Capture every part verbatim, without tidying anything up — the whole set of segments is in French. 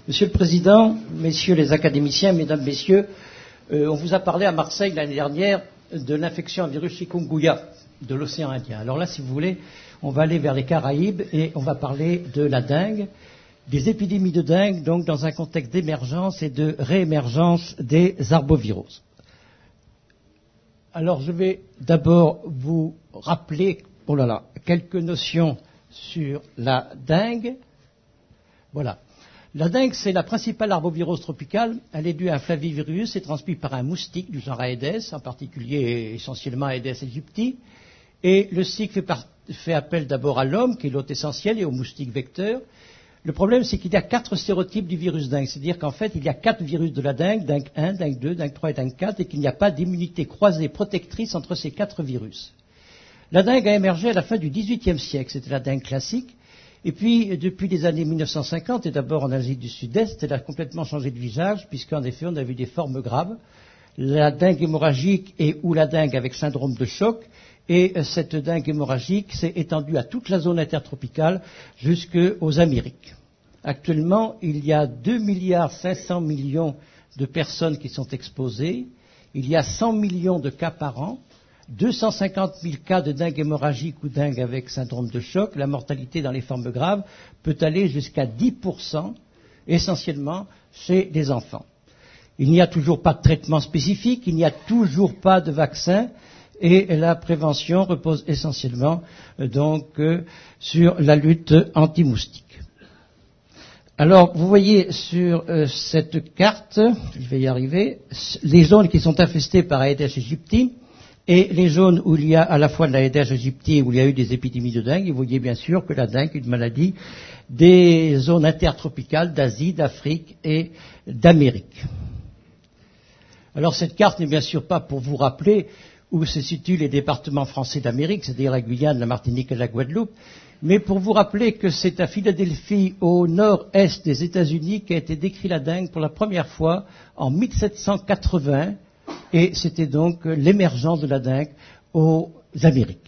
Monsieur le Président, Messieurs les académiciens, Mesdames, Messieurs, euh, on vous a parlé à Marseille l'année dernière de l'infection à virus chikungunya de l'océan Indien. Alors là, si vous voulez, on va aller vers les Caraïbes et on va parler de la dengue, des épidémies de dengue, donc dans un contexte d'émergence et de réémergence des arboviroses. Alors je vais d'abord vous rappeler, oh là là, quelques notions sur la dengue. Voilà. La dengue, c'est la principale arbovirose tropicale. Elle est due à un flavivirus et transmise par un moustique du genre Aedes, en particulier essentiellement Aedes aegypti. Et le cycle fait, par, fait appel d'abord à l'homme, qui est l'hôte essentiel, et au moustique vecteur. Le problème, c'est qu'il y a quatre sérotypes du virus dengue. C'est-à-dire qu'en fait, il y a quatre virus de la dengue, dengue un, dengue deux, dengue trois et dengue quatre, et qu'il n'y a pas d'immunité croisée protectrice entre ces quatre virus. La dengue a émergé à la fin du dix-huitième siècle. C'était la dengue classique. Et puis, depuis les années mille neuf cent cinquante, et d'abord en Asie du Sud-Est, elle a complètement changé de visage, puisqu'en effet, on a vu des formes graves. La dengue hémorragique et ou la dengue avec syndrome de choc. Et cette dengue hémorragique s'est étendue à toute la zone intertropicale jusqu'aux Amériques. Actuellement, il y a deux milliards cinq cents millions de personnes qui sont exposées. Il y a cent millions de cas par an. deux cent cinquante mille cas de dengue hémorragique ou dengue avec syndrome de choc. La mortalité dans les formes graves peut aller jusqu'à dix pour cent, essentiellement chez les enfants. Il n'y a toujours pas de traitement spécifique, il n'y a toujours pas de vaccin, et la prévention repose essentiellement euh, donc euh, sur la lutte anti-moustique. Alors, vous voyez sur euh, cette carte, je vais y arriver, les zones qui sont infestées par Aedes aegypti, et les zones où il y a à la fois de la Aedes aegypti, où il y a eu des épidémies de dengue, et vous voyez bien sûr que la dengue est une maladie des zones intertropicales d'Asie, d'Afrique et d'Amérique. Alors cette carte n'est bien sûr pas pour vous rappeler où se situent les départements français d'Amérique, c'est-à-dire la Guyane, la Martinique et la Guadeloupe, mais pour vous rappeler que c'est à Philadelphie, au nord-est des États-Unis, qu'a été décrit la dengue pour la première fois en mille sept cent quatre-vingts, et c'était donc l'émergence de la dengue aux Amériques.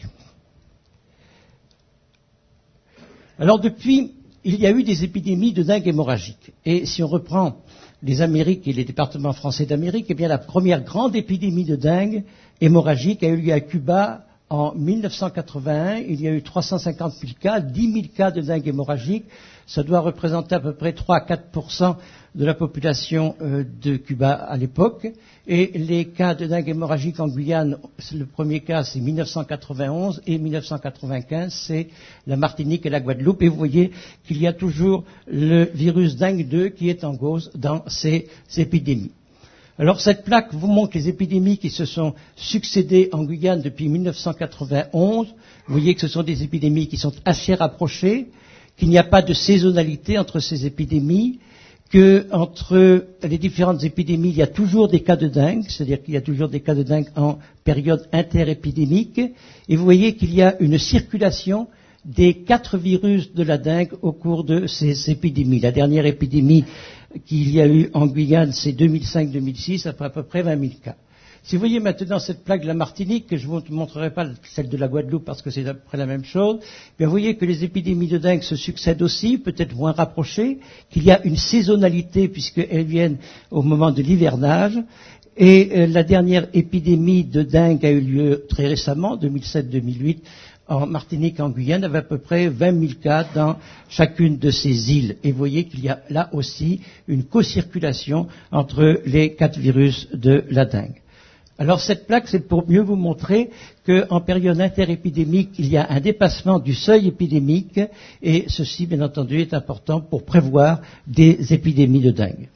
Alors depuis, il y a eu des épidémies de dengue hémorragique. Et si on reprend les Amériques et les départements français d'Amérique, eh bien la première grande épidémie de dengue hémorragique a eu lieu à Cuba en mille neuf cent quatre-vingt-un. Il y a eu trois cent cinquante mille cas, dix mille cas de dengue hémorragique. Ça doit représenter à peu près trois à quatre pour cent de la population euh, de Cuba à l'époque. Et les cas de dengue hémorragique en Guyane, le premier cas c'est mille neuf cent quatre-vingt-onze et mille neuf cent quatre-vingt-quinze c'est la Martinique et la Guadeloupe. Et vous voyez qu'il y a toujours le virus dengue deux qui est en cause dans ces épidémies. Alors cette plaque vous montre les épidémies qui se sont succédées en Guyane depuis mille neuf cent quatre-vingt-onze. Vous voyez que ce sont des épidémies qui sont assez rapprochées, qu'il n'y a pas de saisonnalité entre ces épidémies, que entre les différentes épidémies, il y a toujours des cas de dengue, c'est-à-dire qu'il y a toujours des cas de dengue en période interépidémique, et vous voyez qu'il y a une circulation des quatre virus de la dengue au cours de ces épidémies. La dernière épidémie qu'il y a eu en Guyane, c'est deux mille cinq deux mille six, après à peu près vingt mille cas. Si vous voyez maintenant cette plaque de la Martinique, que je ne vous montrerai pas celle de la Guadeloupe parce que c'est à peu près la même chose, bien vous voyez que les épidémies de dengue se succèdent aussi, peut-être moins rapprochées, qu'il y a une saisonnalité puisqu'elles viennent au moment de l'hivernage. Et euh, la dernière épidémie de dengue a eu lieu très récemment, deux mille sept deux mille huit, en Martinique et en Guyane, avec à peu près vingt mille cas dans chacune de ces îles. Et vous voyez qu'il y a là aussi une co-circulation entre les quatre virus de la dengue. Alors cette plaque, c'est pour mieux vous montrer qu'en période interépidémique, il y a un dépassement du seuil épidémique, et ceci, bien entendu, est important pour prévoir des épidémies de dengue.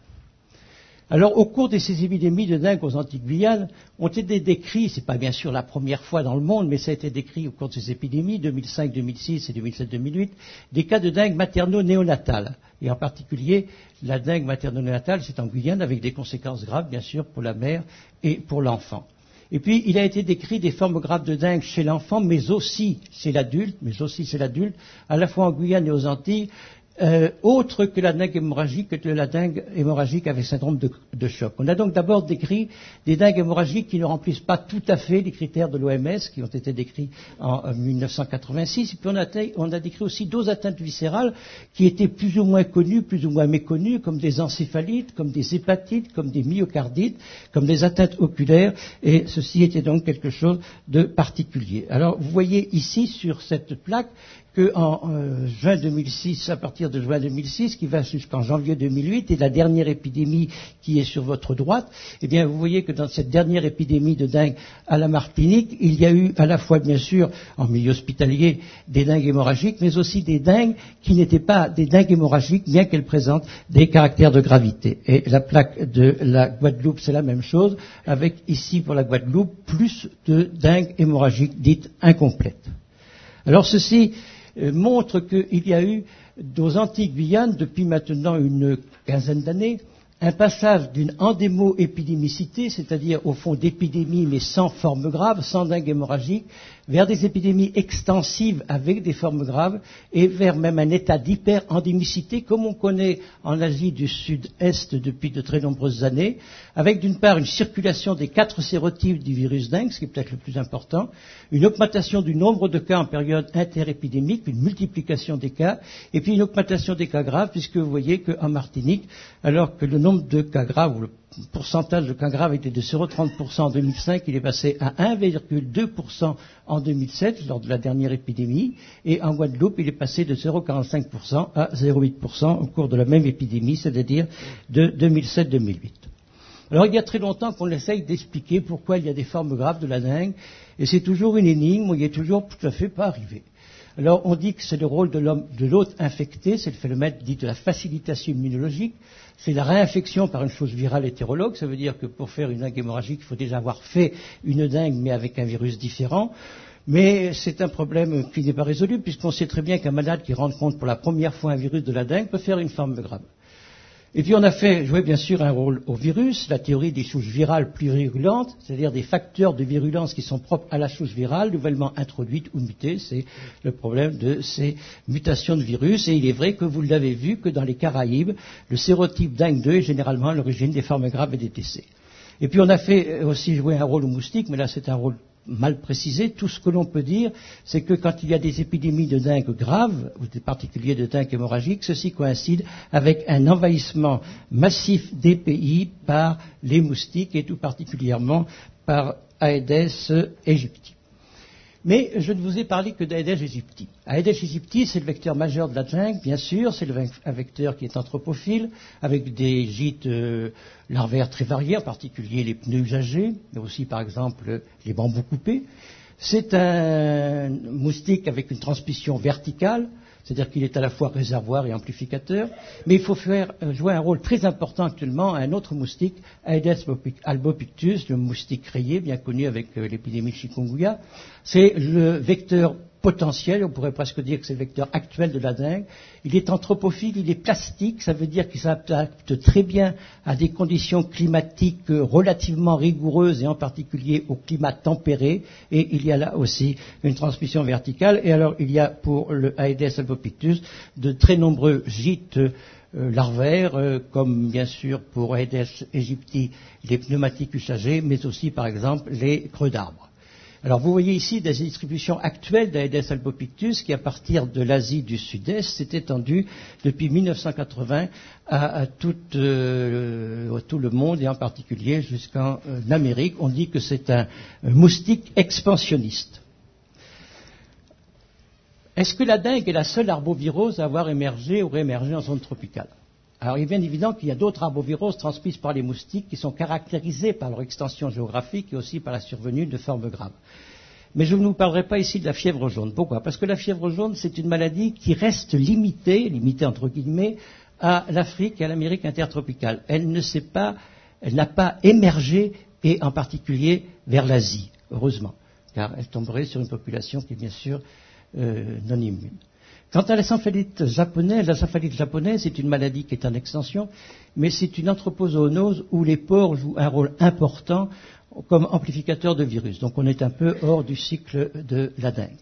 Alors, au cours de ces épidémies de dengue aux Antilles-Guyane, ont été décrits, c'est pas bien sûr la première fois dans le monde, mais ça a été décrit au cours de ces épidémies, deux mille cinq deux mille six et deux mille sept deux mille huit, des cas de dengue materno-néonatale. Et en particulier, la dengue materno-néonatale, c'est en Guyane, avec des conséquences graves, bien sûr, pour la mère et pour l'enfant. Et puis, il a été décrit des formes graves de dengue chez l'enfant, mais aussi chez l'adulte, mais aussi chez l'adulte, à la fois en Guyane et aux Antilles, euh, autre que la dengue hémorragique, que la dengue hémorragique avec syndrome de, de choc. On a donc d'abord décrit des dengues hémorragiques qui ne remplissent pas tout à fait les critères de l'O M S, qui ont été décrits en, en mille neuf cent quatre-vingt-six, et puis on a, on a décrit aussi d'autres atteintes viscérales qui étaient plus ou moins connues, plus ou moins méconnues, comme des encéphalites, comme des hépatites, comme des myocardites, comme des atteintes oculaires, et ceci était donc quelque chose de particulier. Alors, vous voyez ici, sur cette plaque, qu'en euh, juin deux mille six, à partir de juin deux mille six, qui va jusqu'en janvier deux mille huit, et la dernière épidémie qui est sur votre droite, eh bien, vous voyez que dans cette dernière épidémie de dengue à la Martinique, il y a eu à la fois, bien sûr, en milieu hospitalier, des dengues hémorragiques, mais aussi des dengues qui n'étaient pas des dengues hémorragiques, bien qu'elles présentent des caractères de gravité. Et la plaque de la Guadeloupe, c'est la même chose, avec ici, pour la Guadeloupe, plus de dengues hémorragiques dites incomplètes. Alors, ceci montre qu'il y a eu aux Antilles-Guyane, depuis maintenant une quinzaine d'années, un passage d'une endémo-épidémicité, c'est-à-dire au fond d'épidémies mais sans forme grave, sans dengue hémorragique, vers des épidémies extensives avec des formes graves et vers même un état d'hyper-endémicité comme on connaît en Asie du Sud-Est depuis de très nombreuses années, avec d'une part une circulation des quatre sérotypes du virus dengue, ce qui est peut-être le plus important, une augmentation du nombre de cas en période interépidémique, une multiplication des cas, et puis une augmentation des cas graves, puisque vous voyez qu'en Martinique, alors que le nombre de cas graves, ou le pourcentage de cas graves était de zéro virgule trente pour cent en deux mille cinq, il est passé à un virgule deux pour cent en deux mille sept, lors de la dernière épidémie, et en Guadeloupe, il est passé de zéro virgule quarante-cinq pour cent à zéro virgule huit pour cent au cours de la même épidémie, c'est-à-dire de deux mille sept deux mille huit. Alors, il y a très longtemps qu'on essaye d'expliquer pourquoi il y a des formes graves de la dengue, et c'est toujours une énigme où il n'est toujours tout à fait pas arrivé. Alors, on dit que c'est le rôle de l'homme, de l'hôte infecté, c'est le phénomène dit de la facilitation immunologique, c'est la réinfection par une chose virale hétérologue, ça veut dire que pour faire une dengue hémorragique, il faut déjà avoir fait une dengue, mais avec un virus différent. Mais c'est un problème qui n'est pas résolu, puisqu'on sait très bien qu'un malade qui rencontre pour la première fois un virus de la dengue peut faire une forme grave. Et puis on a fait jouer bien sûr un rôle au virus, la théorie des souches virales plurirulantes, c'est-à-dire des facteurs de virulence qui sont propres à la souche virale, nouvellement introduite ou mutée, c'est le problème de ces mutations de virus. Et il est vrai que vous l'avez vu que dans les Caraïbes, le sérotype dengue deux est généralement à l'origine des formes graves et des décès. Et puis on a fait aussi jouer un rôle aux moustiques, mais là c'est un rôle mal précisé. Tout ce que l'on peut dire, c'est que quand il y a des épidémies de dengue graves, ou des particuliers de dengue hémorragique, ceci coïncide avec un envahissement massif des pays par les moustiques et tout particulièrement par Aedes aegypti. Mais je ne vous ai parlé que d'Aedes aegypti. Aedes aegypti, c'est le vecteur majeur de la dengue, bien sûr, c'est un vecteur qui est anthropophile, avec des gîtes euh, larvaires très variés, en particulier les pneus usagés, mais aussi par exemple les bambous coupés. C'est un moustique avec une transmission verticale, c'est-à-dire qu'il est à la fois réservoir et amplificateur, mais il faut faire jouer un rôle très important actuellement à un autre moustique, Aedes albopictus, le moustique rayé, bien connu avec l'épidémie de chikungunya. C'est le vecteur potentiel, on pourrait presque dire que c'est le vecteur actuel de la dengue. Il est anthropophile, il est plastique, ça veut dire qu'il s'adapte très bien à des conditions climatiques relativement rigoureuses et en particulier au climat tempéré, et il y a là aussi une transmission verticale. Et alors il y a pour le Aedes albopictus de très nombreux gîtes euh, larvaires, euh, comme bien sûr pour Aedes aegypti les pneumatiques usagés, mais aussi par exemple les creux d'arbres. Alors vous voyez ici des distributions actuelles d'Aedes albopictus qui, à partir de l'Asie du Sud-Est, s'est étendue depuis mille neuf cent quatre-vingts à, à, tout, euh, à tout le monde et en particulier jusqu'en euh, Amérique. On dit que c'est un, un moustique expansionniste. Est-ce que la dengue est la seule arbovirose à avoir émergé ou réémergé en zone tropicale ? Alors, il est bien évident qu'il y a d'autres arboviroses transmises par les moustiques qui sont caractérisées par leur extension géographique et aussi par la survenue de formes graves. Mais je ne vous parlerai pas ici de la fièvre jaune. Pourquoi ? Parce que la fièvre jaune, c'est une maladie qui reste limitée, limitée entre guillemets, à l'Afrique et à l'Amérique intertropicale. Elle ne s'est pas, elle n'a pas émergé, et en particulier vers l'Asie, heureusement, car elle tomberait sur une population qui est bien sûr euh, non immune. Quant à l'encéphalite japonaise, l'encéphalite japonaise est une maladie qui est en extension, mais c'est une anthropozoonose où les pores jouent un rôle important comme amplificateur de virus. Donc on est un peu hors du cycle de la dengue.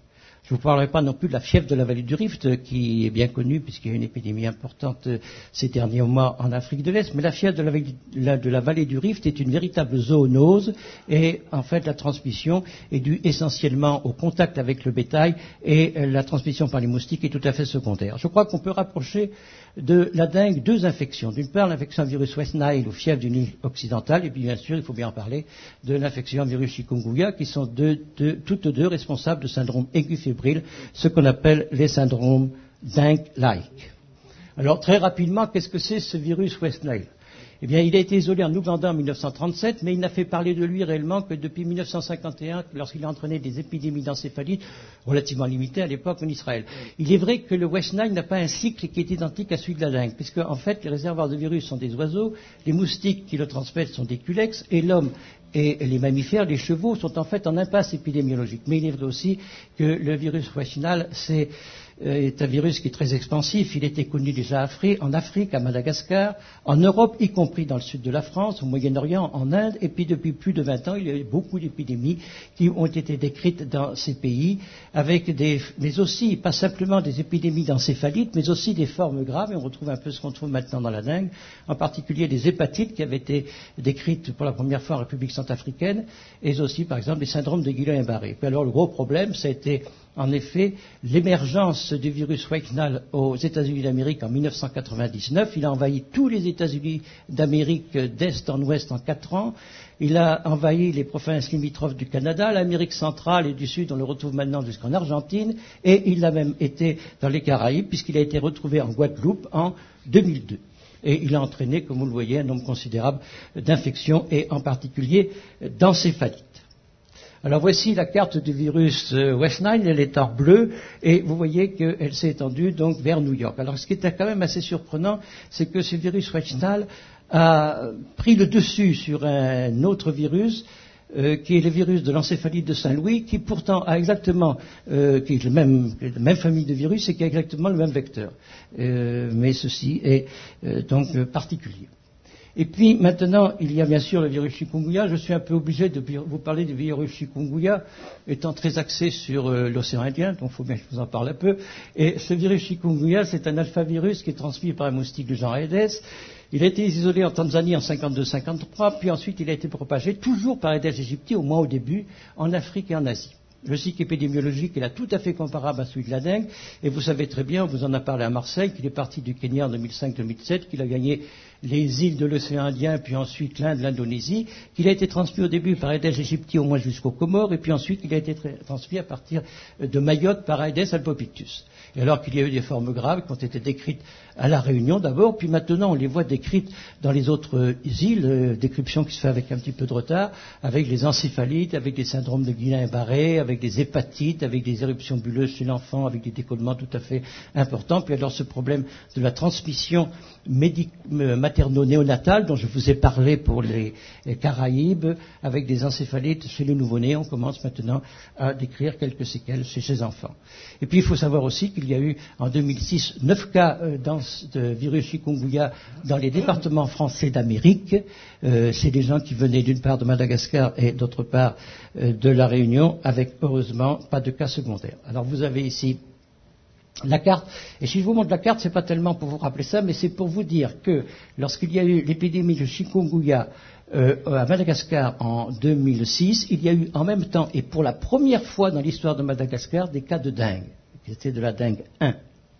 Je ne vous parlerai pas non plus de la fièvre de la vallée du Rift, qui est bien connue, puisqu'il y a une épidémie importante ces derniers mois en Afrique de l'Est. Mais la fièvre de la, vallée, de la vallée du Rift est une véritable zoonose, et en fait la transmission est due essentiellement au contact avec le bétail, et la transmission par les moustiques est tout à fait secondaire. Je crois qu'on peut rapprocher de la dengue deux infections. D'une part, l'infection à virus West Nile ou fièvre du Nil occidental, et puis bien sûr, il faut bien en parler, de l'infection à virus chikungunya, qui sont deux, deux, toutes deux responsables de syndromes aigus fébriles, ce qu'on appelle les syndromes dengue-like. Alors, très rapidement, qu'est-ce que c'est ce virus West Nile? Eh bien, il a été isolé en Ouganda en mille neuf cent trente-sept, mais il n'a fait parler de lui réellement que depuis mille neuf cent cinquante et un, lorsqu'il a entraîné des épidémies d'encéphalite relativement limitées à l'époque en Israël. Il est vrai que le West Nile n'a pas un cycle qui est identique à celui de la dengue, puisque en fait, les réservoirs de virus sont des oiseaux, les moustiques qui le transmettent sont des culex, et l'homme et les mammifères, les chevaux, sont en fait en impasse épidémiologique. Mais il est vrai aussi que le virus West Nile, c'est est un virus qui est très expansif. Il était connu déjà en Afrique, à Madagascar, en Europe, y compris dans le sud de la France, au Moyen-Orient, en Inde, et puis depuis plus de vingt ans, il y a eu beaucoup d'épidémies qui ont été décrites dans ces pays, avec des, mais aussi, pas simplement des épidémies d'encéphalite, mais aussi des formes graves, et on retrouve un peu ce qu'on trouve maintenant dans la dengue, en particulier des hépatites qui avaient été décrites pour la première fois en République centrafricaine, et aussi, par exemple, les syndromes de Guillain-Barré. Puis alors, le gros problème, ça a été en effet, l'émergence du virus West Nile aux États-Unis d'Amérique en mille neuf cent quatre-vingt-dix-neuf, il a envahi tous les États-Unis d'Amérique d'Est en Ouest en quatre ans. Il a envahi les provinces limitrophes du Canada, l'Amérique centrale et du Sud, on le retrouve maintenant jusqu'en Argentine, et il a même été dans les Caraïbes, puisqu'il a été retrouvé en Guadeloupe en deux mille deux. Et il a entraîné, comme vous le voyez, un nombre considérable d'infections, et en particulier d'encéphalite. Alors voici la carte du virus West Nile, elle est en bleu, et vous voyez qu'elle s'est étendue donc vers New York. Alors ce qui était quand même assez surprenant, c'est que ce virus West Nile a pris le dessus sur un autre virus, euh, qui est le virus de l'encéphalite de Saint-Louis, qui pourtant a exactement, euh, qui est le même, la même famille de virus et qui a exactement le même vecteur. Euh, mais ceci est euh, donc euh, particulier. Et puis maintenant, il y a bien sûr le virus chikungunya. Je suis un peu obligé de vous parler du virus chikungunya, étant très axé sur euh, l'océan Indien, donc il faut bien que je vous en parle un peu. Et ce virus chikungunya, c'est un alphavirus qui est transmis par un moustique du genre Aedes. Il a été isolé en Tanzanie en cinquante-deux cinquante-trois, puis ensuite il a été propagé, toujours par Aedes aegypti, au moins au début, en Afrique et en Asie. Le cycle épidémiologique est là tout à fait comparable à celui de la dengue, et vous savez très bien, on vous en a parlé à Marseille, qu'il est parti du Kenya en deux mille cinq deux mille sept, qu'il a gagné les îles de l'océan Indien, puis ensuite l'Inde, l'Indonésie, qu'il a été transmis au début par Aedes aegypti au moins jusqu'aux Comores, et puis ensuite il a été transmis à partir de Mayotte par Aedes albopictus. Et alors qu'il y a eu des formes graves qui ont été décrites à La Réunion d'abord, puis maintenant on les voit décrites dans les autres îles, euh, décription qui se fait avec un petit peu de retard, avec les encéphalites, avec des syndromes de Guillain-Barré, avec des hépatites, avec des éruptions bulleuses chez l'enfant, avec des décollements tout à fait importants. Puis alors ce problème de la transmission médic- materno-néonatale dont je vous ai parlé pour les, les Caraïbes, avec des encéphalites chez le nouveau-né, on commence maintenant à décrire quelques séquelles chez ces enfants. Et puis il faut savoir aussi qu'il y a eu en deux mille six neuf cas euh, dans, de virus chikungunya dans les départements français d'Amérique. Euh, c'est des gens qui venaient d'une part de Madagascar et d'autre part euh, de La Réunion, avec heureusement pas de cas secondaires. Alors vous avez ici la carte, et si je vous montre la carte, c'est pas tellement pour vous rappeler ça, mais c'est pour vous dire que lorsqu'il y a eu l'épidémie de chikungunya euh, à Madagascar en deux mille six, il y a eu en même temps, et pour la première fois dans l'histoire de Madagascar, des cas de dengue. C'était de la dengue un.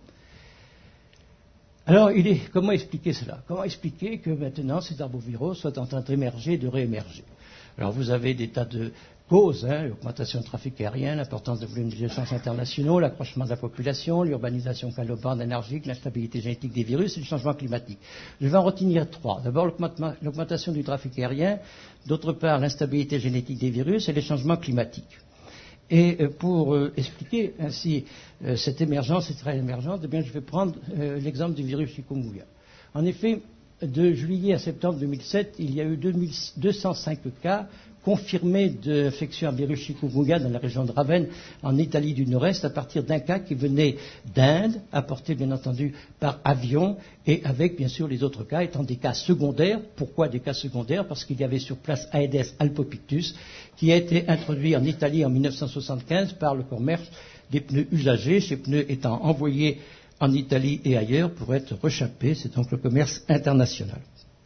Alors, il est, comment expliquer cela? Comment expliquer que maintenant ces arboviraux soient en train d'émerger, de réémerger? Alors, vous avez des tas de causes, hein, l'augmentation du trafic aérien, l'importance de volumes des échanges internationaux, l'accroissement de la population, l'urbanisation galopante énergique, l'instabilité génétique des virus et le changement climatique. Je vais en retenir trois. D'abord, l'augmentation du trafic aérien, d'autre part, l'instabilité génétique des virus et les changements climatiques. Et pour euh, expliquer ainsi euh, cette émergence, cette réémergence, eh bien, je vais prendre euh, l'exemple du virus chikungunya. En effet, de juillet à septembre deux mille sept, il y a eu deux cent cinq cas confirmés d'infection à virus chikungunya dans la région de Ravenne, en Italie du Nord-Est, à partir d'un cas qui venait d'Inde, apporté bien entendu par avion, et avec bien sûr les autres cas étant des cas secondaires. Pourquoi des cas secondaires? Parce qu'il y avait sur place Aedes albopictus, qui a été introduit en Italie en mille neuf cent soixante-quinze par le commerce des pneus usagés, ces pneus étant envoyés en Italie et ailleurs pour être rechappés. C'est donc le commerce international.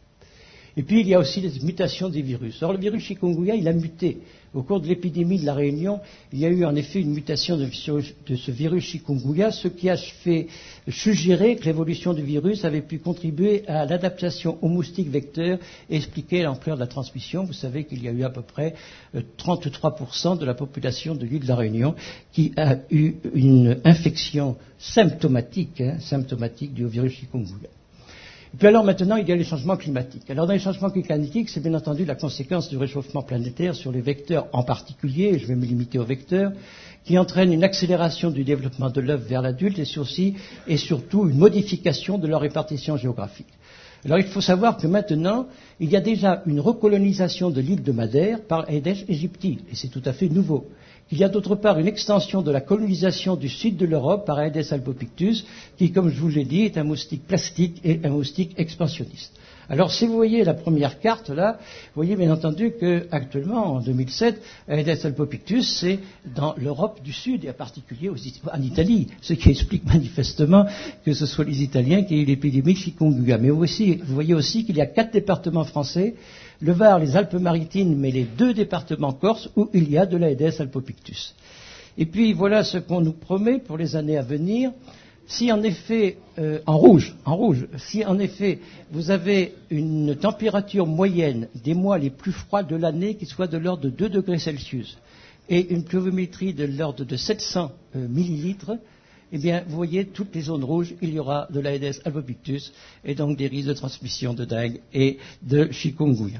Et puis il y a aussi les mutations des virus. Or le virus chikungunya, il a muté. Au cours de l'épidémie de la Réunion, il y a eu en effet une mutation de, de ce virus chikungunya, ce qui a fait suggérer que l'évolution du virus avait pu contribuer à l'adaptation aux moustiques vecteurs et expliquer l'ampleur de la transmission. Vous savez qu'il y a eu à peu près trente-trois pour cent de la population de l'île de la Réunion qui a eu une infection symptomatique, hein, symptomatique du virus chikungunya. Et puis alors maintenant, il y a les changements climatiques. Alors dans les changements climatiques, c'est bien entendu la conséquence du réchauffement planétaire sur les vecteurs en particulier, et je vais me limiter aux vecteurs, qui entraîne une accélération du développement de l'œuf vers l'adulte et, aussi, et surtout une modification de leur répartition géographique. Alors il faut savoir que maintenant, il y a déjà une recolonisation de l'île de Madère par Aedes aegypti, et c'est tout à fait nouveau. Il y a d'autre part une extension de la colonisation du sud de l'Europe par Aedes albopictus, qui, comme je vous l'ai dit, est un moustique plastique et un moustique expansionniste. Alors, si vous voyez la première carte là, vous voyez bien entendu qu'actuellement, en deux mille sept, Aedes albopictus, c'est dans l'Europe du Sud, et en particulier aux, en Italie, ce qui explique manifestement que ce soit les Italiens qui aient eu l'épidémie de chikungunya. Mais aussi, vous voyez aussi qu'il y a quatre départements français, le Var, les Alpes-Maritimes, mais les deux départements corses où il y a de l'Aedes albopictus. Et puis voilà ce qu'on nous promet pour les années à venir. Si en effet, euh, en rouge, en rouge, si en effet vous avez une température moyenne des mois les plus froids de l'année qui soit de l'ordre de deux degrés Celsius et une pluviométrie de l'ordre de sept cents euh, millilitres, eh bien, vous voyez, toutes les zones rouges, il y aura de l'Aedes albopictus et donc des risques de transmission de dengue et de chikungunya.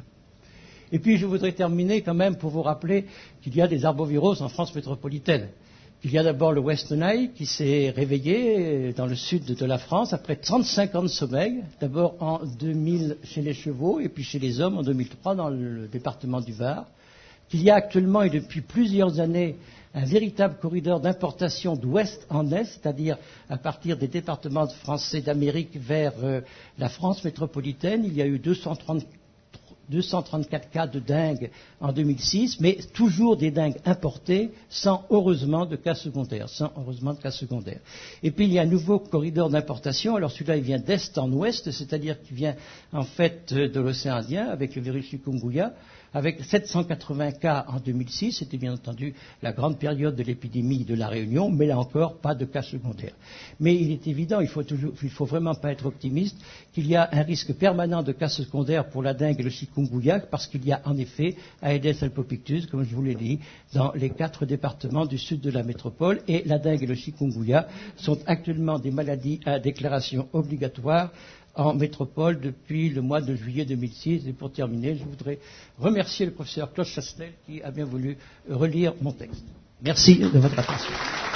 Et puis, je voudrais terminer quand même pour vous rappeler qu'il y a des arboviroses en France métropolitaine. Il y a d'abord le West Nile qui s'est réveillé dans le sud de la France après trente-cinq ans de sommeil, d'abord en deux mille chez les chevaux et puis chez les hommes en deux mille trois dans le département du Var. Qu'il y a actuellement et depuis plusieurs années un véritable corridor d'importation d'ouest en est, c'est-à-dire à partir des départements français d'Amérique vers euh, la France métropolitaine. Il y a eu deux cent trente deux cent trente-quatre cas de dengue en deux mille six, mais toujours des dengues importées, sans heureusement de cas secondaires, sans heureusement de cas secondaires. Et puis il y a un nouveau corridor d'importation. Alors celui-là, il vient d'est en ouest, c'est-à-dire qu'il vient en fait de l'océan Indien avec le virus chikungunya, avec sept cent quatre-vingts cas en deux mille six. C'était bien entendu la grande période de l'épidémie de la Réunion, mais là encore, pas de cas secondaires. Mais il est évident, il faut toujours, il faut vraiment pas être optimiste, qu'il y a un risque permanent de cas secondaires pour la dengue et le chikungunya, parce qu'il y a en effet Aedes albopictus, comme je vous l'ai dit, dans les quatre départements du sud de la métropole, et la dengue et le chikungunya sont actuellement des maladies à déclaration obligatoire en métropole depuis le mois de juillet deux mille six. Et pour terminer, je voudrais remercier le professeur Claude Chastel qui a bien voulu relire mon texte. Merci de votre attention.